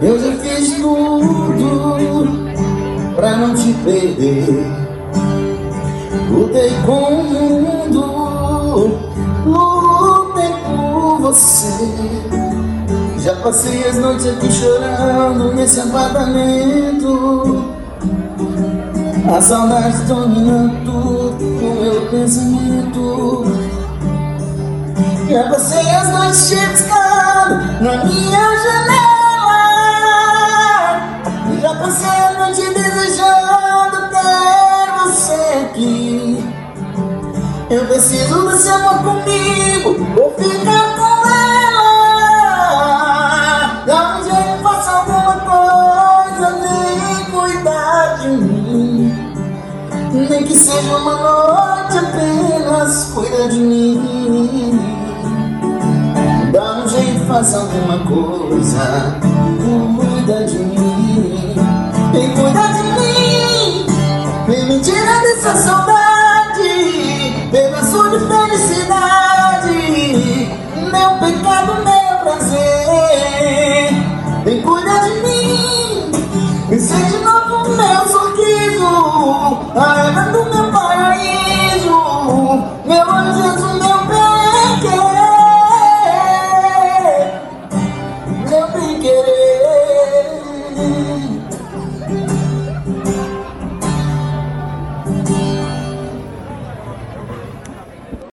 Eu já fiz tudo pra não te perder. Lutei com o mundo, lutei por você. Já passei as noites aqui chorando nesse apartamento. A saudade dominando tudo o meu pensamento. Já passei as noites chegando na minha janela. Já passei a noite desejando ter você aqui. Eu preciso desse amor comigo, vou ficar com ela. Dá um jeito, faça alguma coisa, nem cuidar de mim. Nem que seja uma noite apenas, cuida de mim. Dá um jeito, faça alguma coisa, cuida de mim. Vem cuidar de mim, vem me tirar dessa saudade, pedaço de felicidade, meu pecado, meu prazer. Vem cuidar de mim, vem ser de novo meu sorriso, a era do meu